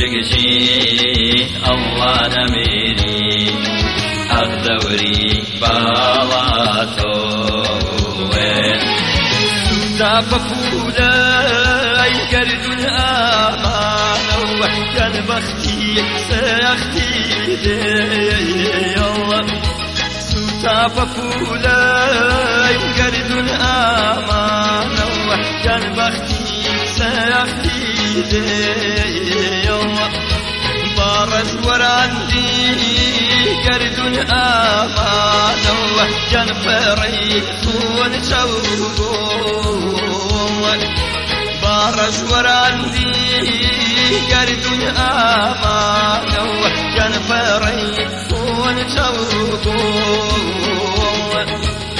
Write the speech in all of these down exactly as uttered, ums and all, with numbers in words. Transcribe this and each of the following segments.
عشقشي الله نميري أغدوري بالاتو ففولاي كردون آمان وحكان بختي سيختي الله سوتا ففولاي كردون آمان وحكان بختي سيختي الله بارز ورعندي كردون آمان وحكان فريق ونشوقون بارش ورعندي كردون آمان وحكان فريق ونشوقون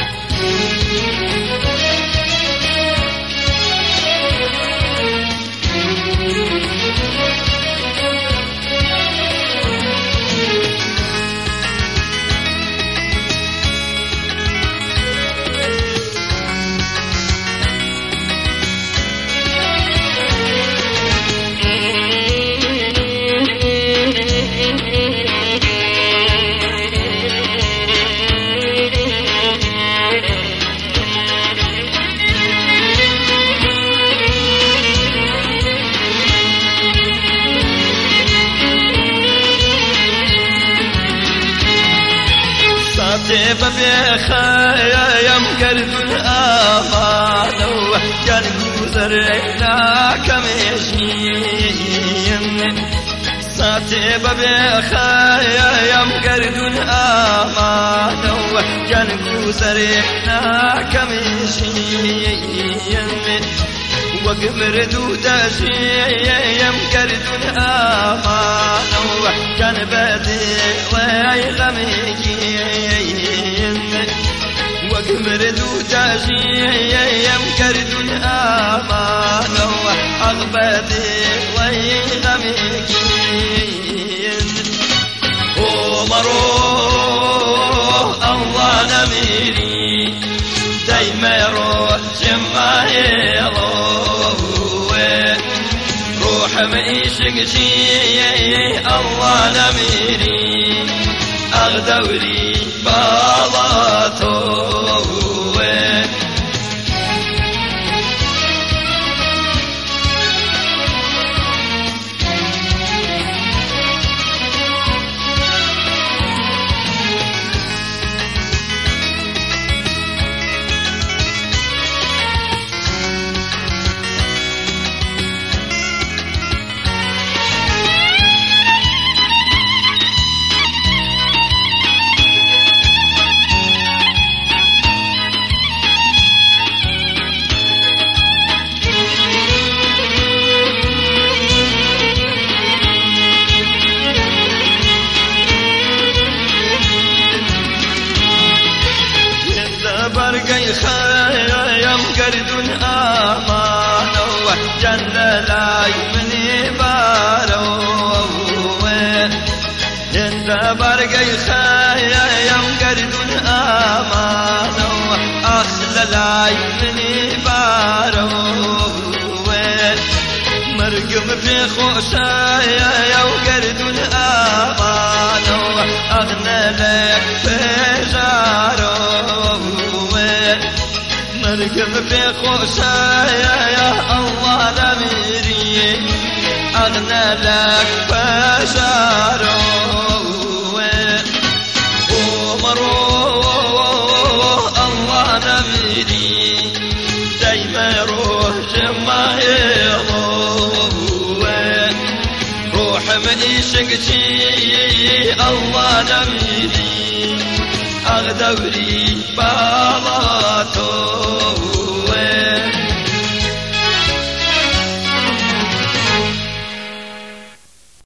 جيب بخيام كردون آمان وحكان كوزرنا كمشين ساتيب بخيام كردون آمان وحكان كوزرنا كمشين وقمر دوداشي كردون آمان وحكان بدي ويغميين وقمر دوداشي كردون آمان وأغبدي ويغميين ومروح الله نميري دايما يروح جمايله روح معيشك شي الله نميري أغدوري بالاتو برقي خيام كردون آمان وحجن لاي مني باروين انت برقي خيام كردون آمان أخل لاي مني باروين مرقم في خوشايا وكردون آمان أغنى لك فجارو مركب في خوشايا يا الله نميري أغنى لك بشارو ومروح الله نميري دايما يروح جمايله روح معيشك شي الله نميري أغدوري بالاتو